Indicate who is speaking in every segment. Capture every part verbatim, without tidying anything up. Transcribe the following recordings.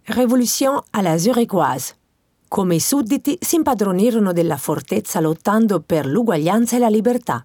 Speaker 1: Rivoluzione alla zurichoise. Come i sudditi si impadronirono della fortezza lottando per l'uguaglianza e la libertà.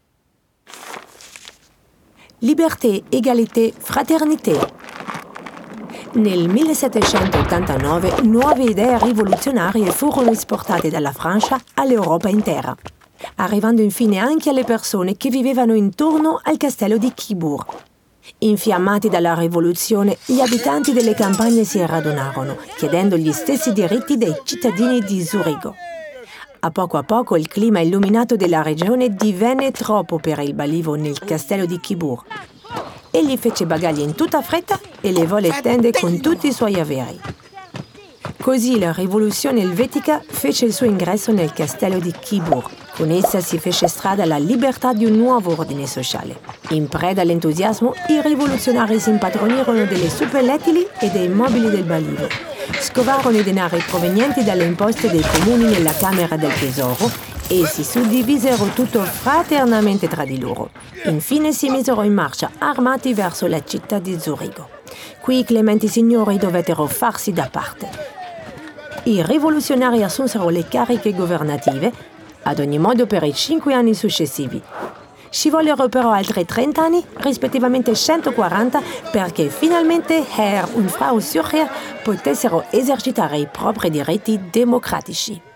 Speaker 1: Liberté, égalité, fraternité. Nel millesettecentottantanove nuove idee rivoluzionarie furono esportate dalla Francia all'Europa intera, arrivando infine anche alle persone che vivevano intorno al castello di Quibourg. Infiammati dalla rivoluzione, gli abitanti delle campagne si radunarono, chiedendo gli stessi diritti dei cittadini di Zurigo. A poco a poco il clima illuminato della regione divenne troppo per il balivo nel castello di Quibourg. Egli fece bagagli in tutta fretta e levò le tende con tutti i suoi averi. Così la rivoluzione elvetica fece il suo ingresso nel castello di Quibourg. Con essa si fece strada alla libertà di un nuovo ordine sociale. In preda all'entusiasmo, i rivoluzionari si impadronirono delle suppellettili e dei mobili del balivo. Scovarono i denari provenienti dalle imposte dei comuni nella Camera del Tesoro e si suddivisero tutto fraternamente tra di loro. Infine si misero in marcia armati verso la città di Zurigo. Qui i clementi signori dovettero farsi da parte. I rivoluzionari assunsero le cariche governative, ad ogni modo per i cinque anni successivi. Ci vollero però altri trenta anni, rispettivamente centoquaranta, perché finalmente Herr und Frau Zürcher potessero esercitare i propri diritti democratici.